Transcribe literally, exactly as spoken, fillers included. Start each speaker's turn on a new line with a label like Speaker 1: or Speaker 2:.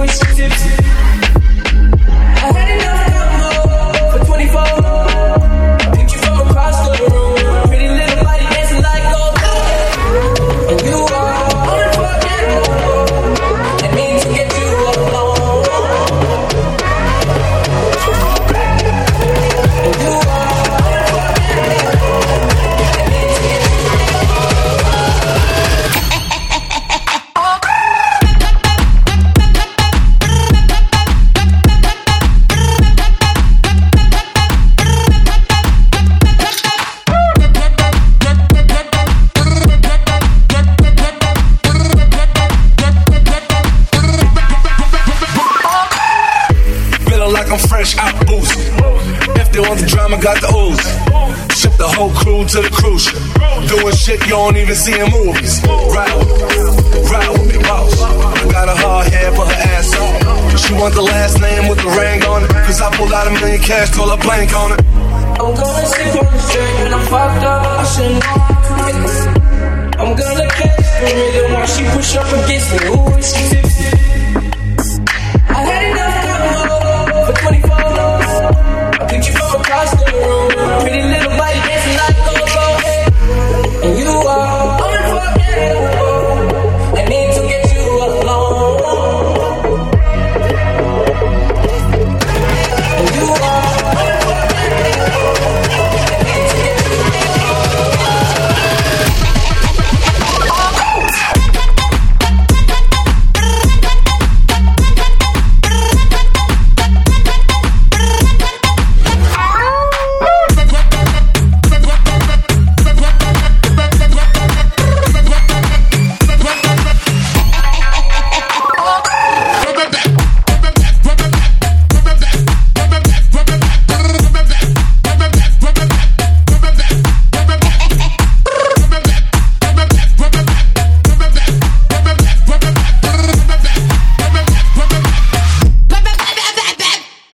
Speaker 1: is she tipsy? I had enough combo for twenty-four. Picked you from across the room. Pretty little body dancing like gold. And you are unforgettable. That means to get you alone. And you are unforgettable. That means to get you
Speaker 2: fresh out boost. If they want the drama, got the ooze. Ship the whole crew to the cruise ship. Doing shit you don't even see in movies. Ride with me, ride with me, boss. I got a hard head, put her ass on. She want the last name with the ring on it. Cause I pulled out a million cash, told her blank on it.
Speaker 1: I'm gonna sip on the drink and I'm fucked up. I shouldn't know. I'm gonna catch the rhythm while she push up against me. Ooh, she